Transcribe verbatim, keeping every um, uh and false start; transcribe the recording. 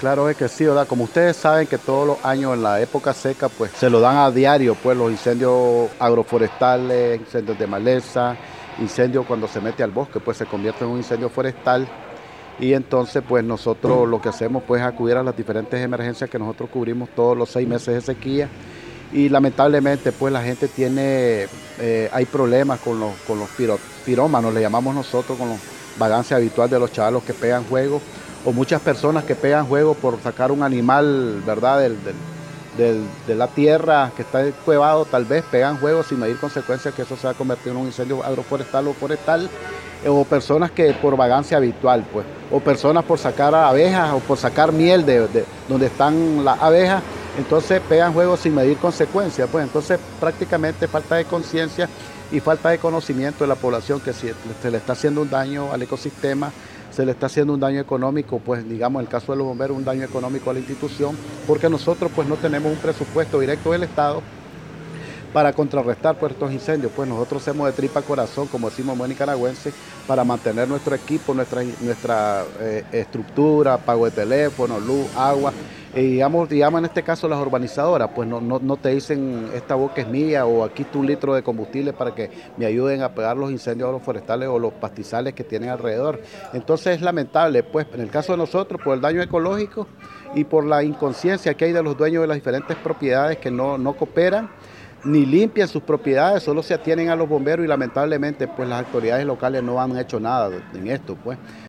Claro es que sí, ¿verdad? Como ustedes saben que todos los años en la época seca, pues se lo dan a diario, pues los incendios agroforestales, incendios de maleza, incendios cuando se mete al bosque, pues se convierte en un incendio forestal. Y entonces, pues nosotros lo que hacemos pues es acudir a las diferentes emergencias que nosotros cubrimos todos los seis meses de sequía. Y lamentablemente, pues la gente tiene, eh, hay problemas con los, con los piro- pirómanos, le llamamos nosotros, con los vagancia habitual de los chavalos que pegan juegos, o muchas personas que pegan juegos por sacar un animal, ¿verdad?, del, del- del- de la tierra que está cuevado, tal vez pegan juegos sin medir consecuencias, que eso se va a convertir en un incendio agroforestal o forestal, eh, o personas que por vagancia habitual, pues, o personas por sacar abejas o por sacar miel de, de donde están las abejas, entonces pegan juegos sin medir consecuencias, pues entonces prácticamente falta de conciencia y falta de conocimiento de la población que si se le está haciendo un daño al ecosistema, se le está haciendo un daño económico, pues digamos en el caso de los bomberos un daño económico a la institución, porque nosotros pues no tenemos un presupuesto directo del Estado para contrarrestar pues, estos incendios. Pues nosotros hacemos de tripa corazón, como decimos buen nicaragüense, para mantener nuestro equipo, nuestra, nuestra eh, estructura, pago de teléfono, luz, agua. Y digamos, digamos en este caso las urbanizadoras, pues no, no, no te dicen esta boca es mía o aquí está un litro de combustible para que me ayuden a pegar los incendios forestales o los pastizales que tienen alrededor. Entonces es lamentable, pues en el caso de nosotros, por el daño ecológico y por la inconsciencia que hay de los dueños de las diferentes propiedades que no, no cooperan ni limpian sus propiedades, solo se atienen a los bomberos y lamentablemente pues las autoridades locales no han hecho nada en esto, pues.